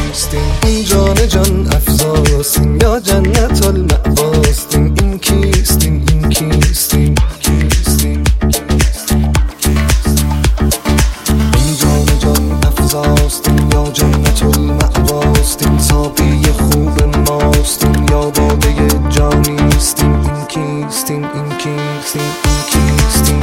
کیستین؟ این جان جان افزاستین یا جنت المأواستین؟ این کیستین؟ این کیستین؟ کیستین؟ این جان جان افزاستین یا جنت المأواستین؟ ساقی خوب ماستین یا باده جانیستین؟ این کیستین؟ این کیستین؟ این کیستین؟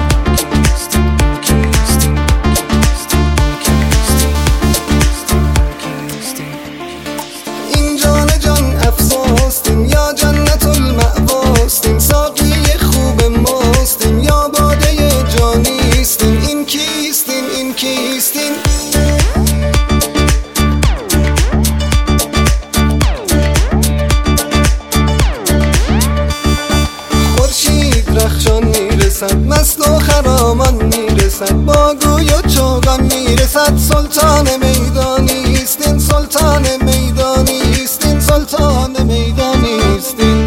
یا جنت المأواستین؟ ساقی خوب ماستین یا باده جانیستین؟ این کیستین؟ این کیستین؟ خورشید رخشان میرسد، مست و خرامان میرسد، با گوی و چوگان میرسد، سلطان میدانیستین؟ سلطان میدانیستین؟ سلطان میدانیستین؟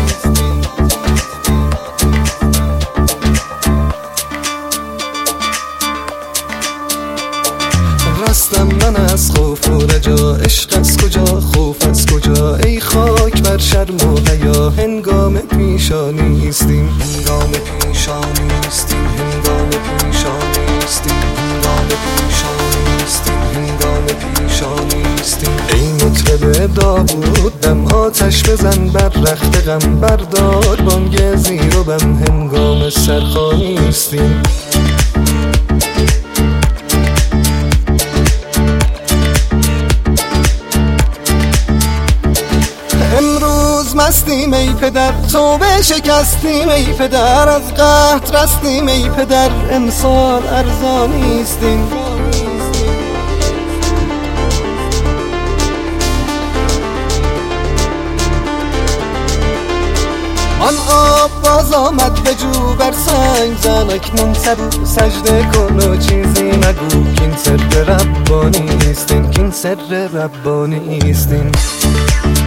رستم من از خوف و رجا، عشق از کجا خوف از کجا؟ ای خاک بر شرم و حیا، هنگام پیشانیستین؟ هنگام پیشانیستین؟ هنگام پیشانیستین؟ هنگام پیشانیستین؟ هنگام پیشانیستین؟ ای مطرب داوود دم آتش بزن بر رخت غم، بردار بانگ زیر و بم، هنگام سرخوانیستین؟ مستیم ای پدر، توبه شکستیم ای پدر، از قحط رستیم ای پدر، امسال ارزانیستین؟ آن آب باز آمد بجو، بر سنگ زن اکنون سبو، سجده کن و چیزی مگو، کین سر ربانیستین؟ کین سر ربانیستین؟